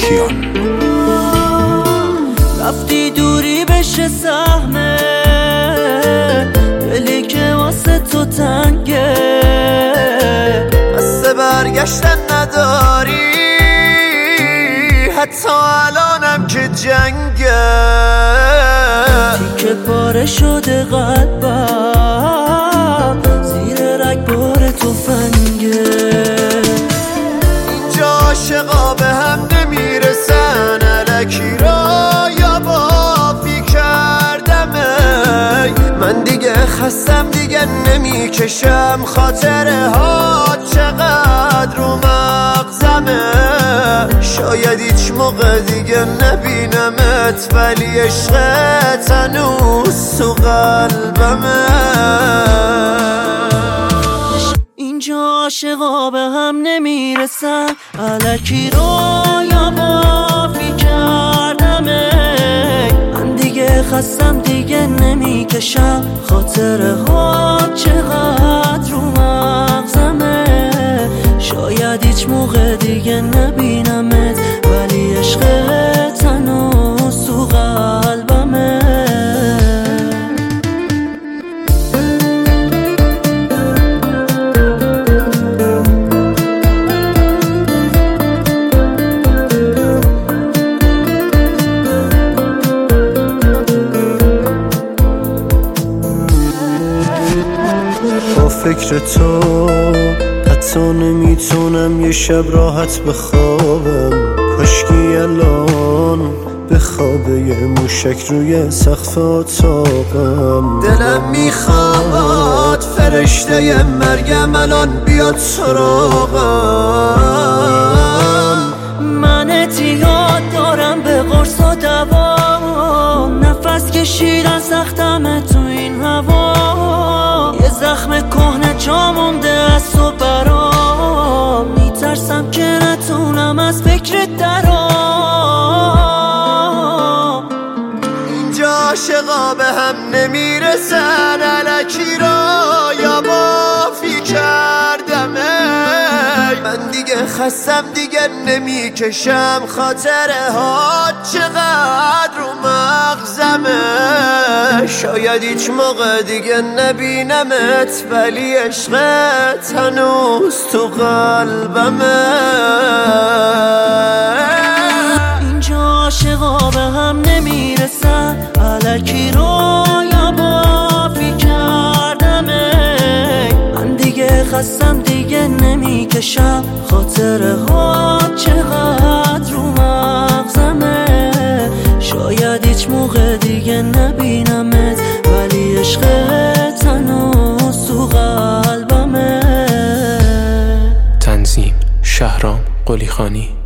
کیان. رفتی دوری بشه سهمه، دلی که واسه تو تنگه، قصد برگشتن نداری، حتی الانم که جنگه. تیکه پاره شده قلبم، زیر رگبار تفنگه. اینجا عاشقا به هم نمیرسن، الکی را یا بافی کردمه. من دیگه خستم، دیگه نمیکشم، خاطره ها چقدر رو مغزمه. شاید هیچ موقع دیگه نبینمت، ولی عشقت هنوز تو قلبمه. اینجا عاشقا به هم نمیرسن، الکی رو یا بافی کردمه. من دیگه خستم، دیگه نمیکشم، خاطره ها چقدر رو مغزمه. شاید هیچ موقع دیگه نبینمت، ولی عشقت هنوز تو قلبمه. با فکر تو حتی نمیتونم یه شب راحت بخوابم. کاشکی الان به خواب یه موشک روی سقف اتاقم. دلم میخواد فرشته مرگم الان بیاد سراغم. من اعتیاد دارم به قرص و دوا، نفس کشیدن سختمه تو این هوا. یه زخم کهنه جا مونده از تو برام، میترسم که نتونم از فکرت درام. اینجا عاشقا به هم نمیرسن، الکی را یا بافی کردمه. من دیگه خستم، دیگه نمیکشم، خاطره ها چقدر رو مغزمه. شاید هیچ موقع دیگه نبینمت، ولی عشقت هنوز تو قلبمه. اینجا عاشقا به هم نمیرسن، الکی رو یا بافی کردمه. من دیگه خستم، دیگه نمیکشم، خاطره ها چقدر رو مغزمه. شاید هیچ موقع دیگه نبینمت، ولی عشقت هنوز تو قلبمه. تنظیم شهرام قلیخانی.